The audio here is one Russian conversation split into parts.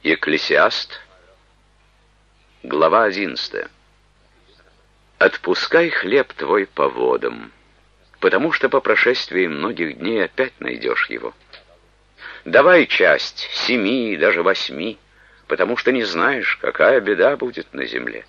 Екклесиаст, глава 11. «Отпускай хлеб твой по водам, потому что по прошествии многих дней опять найдешь его. Давай часть 7, даже 8, потому что не знаешь, какая беда будет на земле.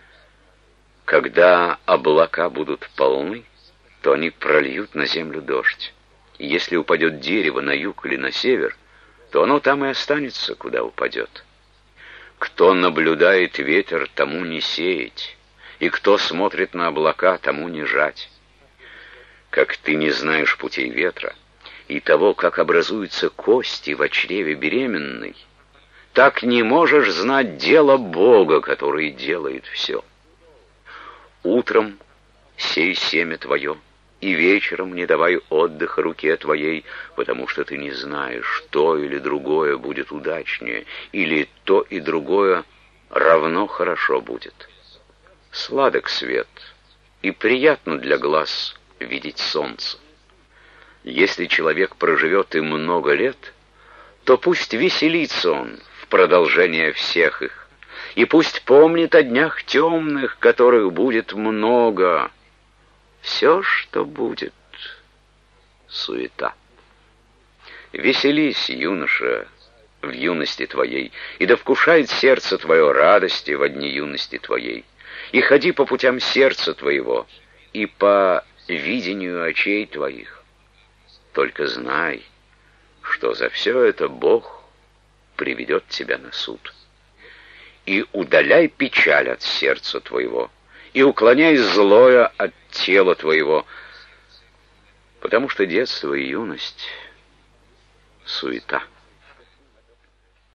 Когда облака будут полны, то они прольют на землю дождь. И если упадет дерево на юг или на север, то оно там и останется, куда упадет. Кто наблюдает ветер, тому не сеять, и кто смотрит на облака, тому не жать. Как ты не знаешь путей ветра и того, как образуются кости в чреве беременной, так не можешь знать дело Бога, который делает все. Утром сей семя твое, и вечером не давай отдыха руке твоей, потому что ты не знаешь, то или другое будет удачнее, или то и другое равно хорошо будет. Сладок свет, и приятно для глаз видеть солнце. Если человек проживет и много лет, то пусть веселится он в продолжение всех их, и пусть помнит о днях темных, которых будет много. Все, что будет, суета. Веселись, юноша, в юности твоей, и да вкушает сердце твое радости во дни юности твоей, и ходи по путям сердца твоего, и по видению очей твоих. Только знай, что за все это Бог приведет тебя на суд. И удаляй печаль от сердца твоего, и уклоняй злое от тела твоего, потому что детство и юность — суета.